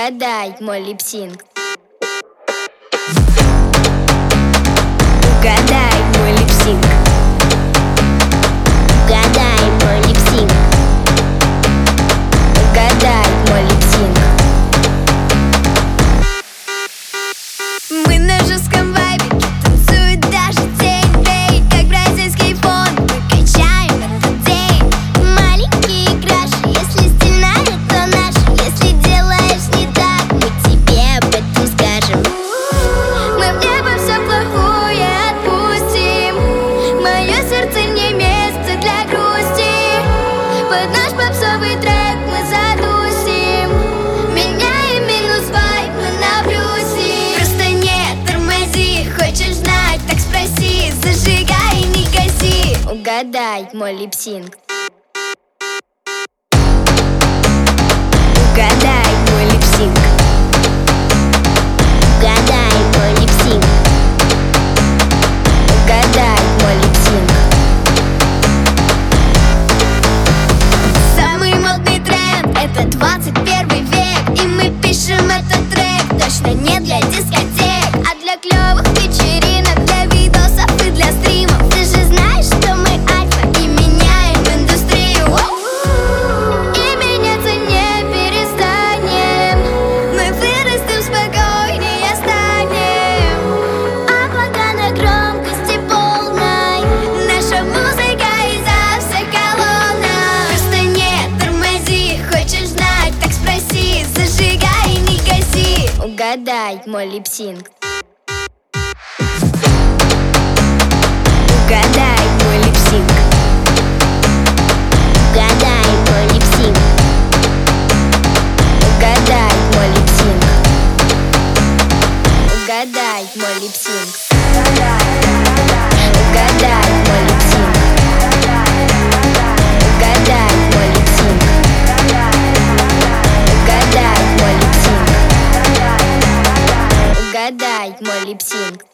Угадай мой липсинг. Угадай мой липсинг. Угадай мой липсинг. Угадай мой липсинг. Мы на жестком вайбе, танцует даже тень, бей, как бразильский фон. Мы качаем этот день. Маленькие краши, если стильно, это наше. Если делаешь не так, мы тебе об этом скажем. Мы в небо все плохое отпустим. Мое сердце не место для грусти. Под наш попсовый трек мы задусим. Меняем минус вайб, мы на плюсе. Просто не тормози, хочешь знать, так спроси. Зажигай, не гаси. Угадай мой липсинг. Угадай мой липсинг. Угадай мой липсинг. Угадай мой липсинг. Самый модный тренд — это 21 век. И мы пишем этот трек точно не для дискотек, а для клёвых вечеринок, для видосов и для стримов. Ты же знаешь, что мы альфа и меняем индустрию. И меняться не перестанем. Мы вырастем, спокойнее станем. Облака на громкости полной. Наша музыка изо всех колонок. Просто не тормози, хочешь знать, так спроси. Зажигай, не гаси. Угадай мой липсинг. Угадай мой липсинг. Угадай мой липсинг. Угадай мой липсинг. Угадай мой липсинг. Угадай мой липсинг. Угадай мой липсинг. Угадай мой липсинг. Угадай мой липсинг.